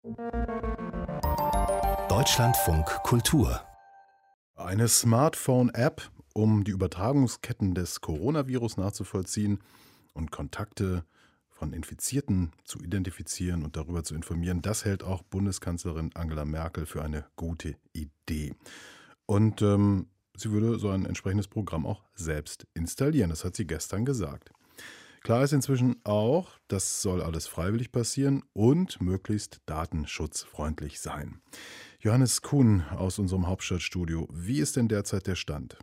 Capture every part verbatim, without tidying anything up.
Deutschlandfunk Kultur. Eine Smartphone-App, um die Übertragungsketten des Coronavirus nachzuvollziehen und Kontakte von Infizierten zu identifizieren und darüber zu informieren, das hält auch Bundeskanzlerin Angela Merkel für eine gute Idee. Und ähm, sie würde so ein entsprechendes Programm auch selbst installieren. Das hat sie gestern gesagt. Klar ist inzwischen auch, das soll alles freiwillig passieren und möglichst datenschutzfreundlich sein. Johannes Kuhn aus unserem Hauptstadtstudio. Wie ist denn derzeit der Stand?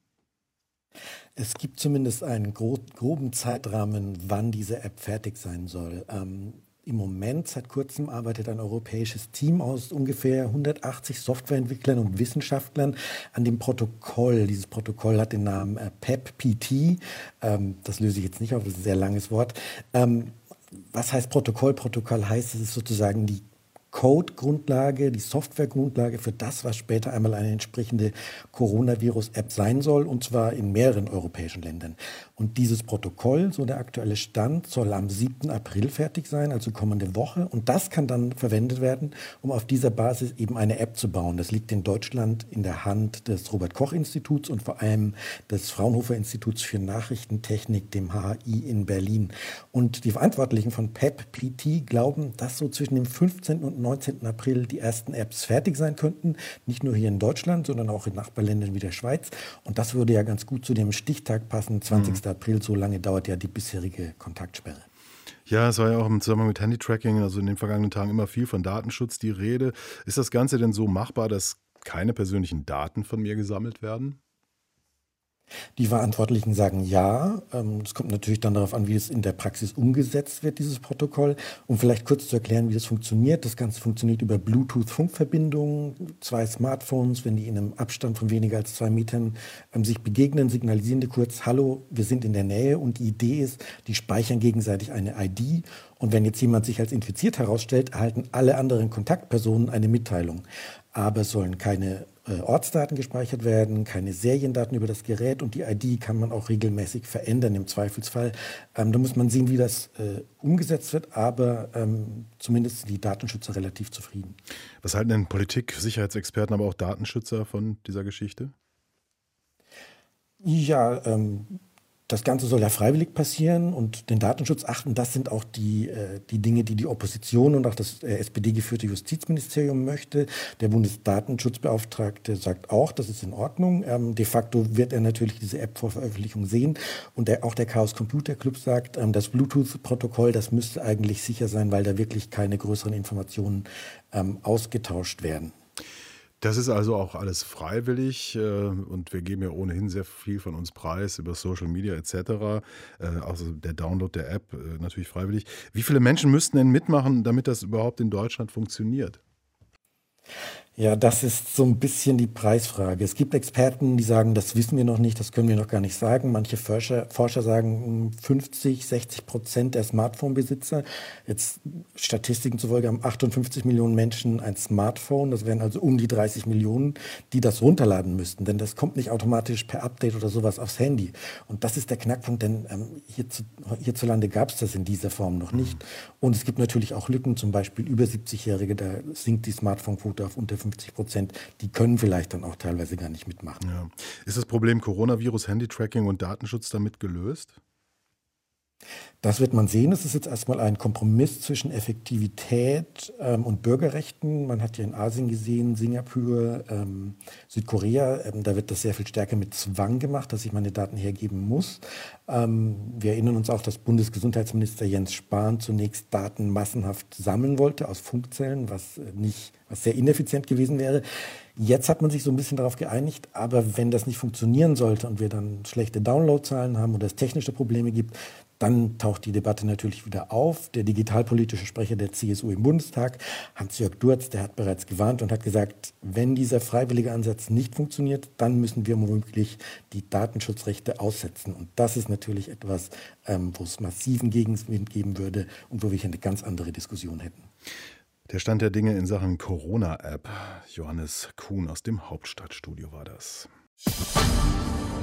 Es gibt zumindest einen gro- groben Zeitrahmen, wann diese App fertig sein soll. Ähm, Im Moment, seit kurzem, arbeitet ein europäisches Team aus ungefähr hundertachtzig Softwareentwicklern und Wissenschaftlern an dem Protokoll. Dieses Protokoll hat den Namen äh, P E P P T. Ähm, das löse ich jetzt nicht auf, das ist ein sehr langes Wort. Ähm, was heißt Protokoll? Protokoll heißt, es ist sozusagen die Code-Grundlage, die Software-Grundlage für das, was später einmal eine entsprechende Coronavirus-App sein soll, und zwar in mehreren europäischen Ländern. Und dieses Protokoll, so der aktuelle Stand, soll am siebten April fertig sein, also kommende Woche. Und das kann dann verwendet werden, um auf dieser Basis eben eine App zu bauen. Das liegt in Deutschland in der Hand des Robert-Koch-Instituts und vor allem des Fraunhofer-Instituts für Nachrichtentechnik, dem H H I in Berlin. Und die Verantwortlichen von P E P P T glauben, dass so zwischen dem fünfzehnten und neunzehnten April die ersten Apps fertig sein könnten. Nicht nur hier in Deutschland, sondern auch in Nachbarländern wie der Schweiz. Und das würde ja ganz gut zu dem Stichtag passen, zwanzigsten April. So lange dauert ja die bisherige Kontaktsperre. Ja, es war ja auch im Zusammenhang mit Handytracking, also in den vergangenen Tagen immer viel von Datenschutz die Rede. Ist das Ganze denn so machbar, dass keine persönlichen Daten von mir gesammelt werden? Die Verantwortlichen sagen ja. Es kommt natürlich dann darauf an, wie es in der Praxis umgesetzt wird, dieses Protokoll. Um vielleicht kurz zu erklären, wie das funktioniert. Das Ganze funktioniert über Bluetooth-Funkverbindungen. Zwei Smartphones, wenn die in einem Abstand von weniger als zwei Metern ähm, sich begegnen, signalisieren die kurz: Hallo, wir sind in der Nähe. Und die Idee ist, die speichern gegenseitig eine I D. Und wenn jetzt jemand sich als infiziert herausstellt, erhalten alle anderen Kontaktpersonen eine Mitteilung. Aber es sollen keine äh, Ortsdaten gespeichert werden, keine Seriendaten über das Gerät, und die I D kann man auch regelmäßig verändern im Zweifelsfall. Ähm, da muss man sehen, wie das äh, umgesetzt wird, aber ähm, zumindest sind die Datenschützer relativ zufrieden. Was halten denn Politik, Sicherheitsexperten, aber auch Datenschützer von dieser Geschichte? Ja, ähm, das Ganze soll ja freiwillig passieren und den Datenschutz achten. Das sind auch die, äh, die Dinge, die die Opposition und auch das äh, S P D-geführte Justizministerium möchte. Der Bundesdatenschutzbeauftragte sagt auch, das ist in Ordnung. Ähm, de facto wird er natürlich diese App vor Veröffentlichung sehen. Und der, auch der Chaos Computer Club sagt, ähm, das Bluetooth-Protokoll, das müsste eigentlich sicher sein, weil da wirklich keine größeren Informationen ähm, ausgetauscht werden. Das ist also auch alles freiwillig, äh, und wir geben ja ohnehin sehr viel von uns preis über Social Media et cetera. Äh, also der Download der App äh, natürlich freiwillig. Wie viele Menschen müssten denn mitmachen, damit das überhaupt in Deutschland funktioniert? Ja, das ist so ein bisschen die Preisfrage. Es gibt Experten, die sagen, das wissen wir noch nicht, das können wir noch gar nicht sagen. Manche Forscher, Forscher sagen fünfzig, sechzig Prozent der Smartphone-Besitzer. Jetzt Statistiken zufolge haben achtundfünfzig Millionen Menschen ein Smartphone. Das wären also um die dreißig Millionen, die das runterladen müssten. Denn das kommt nicht automatisch per Update oder sowas aufs Handy. Und das ist der Knackpunkt, denn ähm, hierzu, hierzulande gab es das in dieser Form noch nicht. Und es gibt natürlich auch Lücken, zum Beispiel über siebzigjährige, da sinkt die Smartphone-Quote auf unter fünfzig Prozent, die können vielleicht dann auch teilweise gar nicht mitmachen. Ja. Ist das Problem Coronavirus, Handytracking und Datenschutz damit gelöst? Das wird man sehen. Es ist jetzt erstmal ein Kompromiss zwischen Effektivität ähm, und Bürgerrechten. Man hat ja in Asien gesehen, Singapur, ähm, Südkorea, ähm, da wird das sehr viel stärker mit Zwang gemacht, dass ich meine Daten hergeben muss. Ähm, wir erinnern uns auch, dass Bundesgesundheitsminister Jens Spahn zunächst Daten massenhaft sammeln wollte aus Funkzellen, was äh, nicht, was sehr ineffizient gewesen wäre. Jetzt hat man sich so ein bisschen darauf geeinigt, aber wenn das nicht funktionieren sollte und wir dann schlechte Downloadzahlen haben oder es technische Probleme gibt, dann taucht die Debatte natürlich wieder auf. Der digitalpolitische Sprecher der C S U im Bundestag, Hans-Jörg Durz, der hat bereits gewarnt und hat gesagt, wenn dieser freiwillige Ansatz nicht funktioniert, dann müssen wir womöglich die Datenschutzrechte aussetzen. Und das ist natürlich etwas, ähm, wo es massiven Gegenwind geben würde und wo wir hier eine ganz andere Diskussion hätten. Der Stand der Dinge in Sachen Corona-App. Johannes Kuhn aus dem Hauptstadtstudio war das.